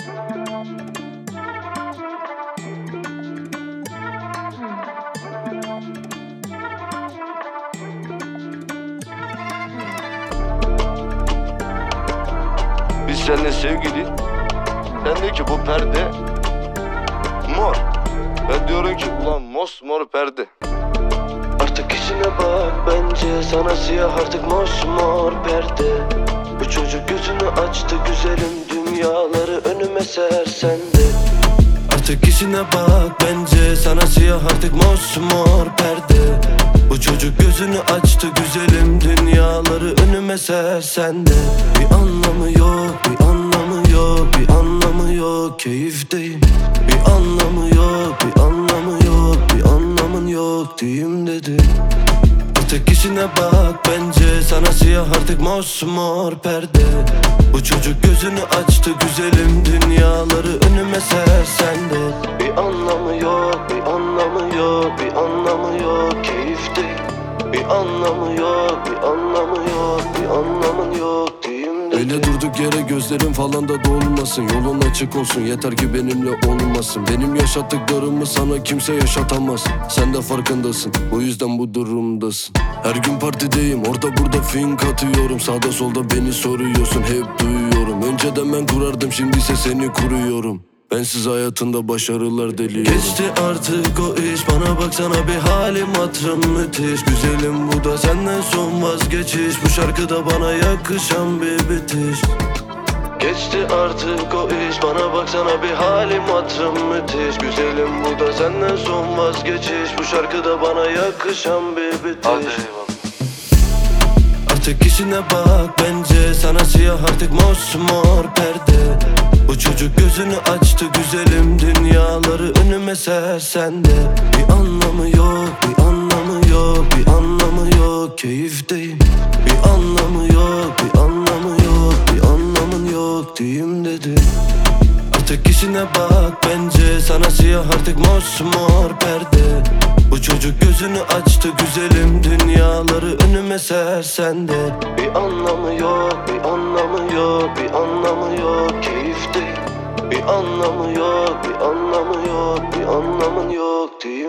Biz seninle sevgili, sen diyor ki bu perde mor. Ben diyorum ki ulan mosmor perde. Artık işine bak bence, sana siyah artık mosmor perde. Bu çocuk gözünü açtı güzelim, dünyaları önüme sersen de. Artık işine bak bence, sana siyah artık mosmor perde. Bu çocuk gözünü açtı güzelim, dünyaları önüme sersen de. Bir anlamı yok, bir anlamı yok, bir anlamı yok, keyif değil. Bir anlamı yok, bir anlamı yok, bir anlamın yok diyeyim dedi. Artık işine bak bence, sana siyah artık mosmor perde. Bu çocuk gözünü açtı güzelim, dünyaları önüme sersen de. Bir anlamı yok, bir anlamı yok, bir anlamı yok, keyif değil. Bir anlamı yok, bir anlamı yok, bir anlamın yok diyeyim dedi. Öyle durduk yere gözlerim falan da dolmasın. Yolun açık olsun, yeter ki benimle olmasın. Benim yaşattıklarımı sana kimse yaşatamaz. Sen de farkındasın, o yüzden bu durumdasın. Her gün partideyim, orada burada fink atıyorum. Sağda solda beni soruyorsun, hep duyuyorum. Önceden ben kurardım, şimdi ise seni kuruyorum. Bensiz hayatında başarılar deliyorum. Geçti artık o iş, bana baksana bir halim hatırım müthiş. Güzelim bu da senden son vazgeçiş, bu şarkıda bana yakışan bir bitiş. Geçti artık o iş, bana baksana bir halim hatırım müthiş. Güzelim bu da senden son vazgeçiş, bu şarkıda bana yakışan bir bitiş. Hadi eyvallah. Artık işine bak bence, sana siyah artık mosmor perde. Bu çocuk gözünü açtı güzelim, dünyaları önüme sersen de. Bir anlamı yok, bir anlamı yok, bir anlamı yok, keyif değil. Bir anlamı yok, bir anlamı yok, bir anlamın yok diyeyim dedi. Artık işine bak bence, sana siyah artık mosmor perde. Bu çocuk gözünü açtı güzelim, dünyaları önüme sersen de. Bir anlamı yok, bir anlamı yok, bir anlamı yok, keyif değil. Bir anlamı yok, bir anlamı yok, bir anlamın yok değil.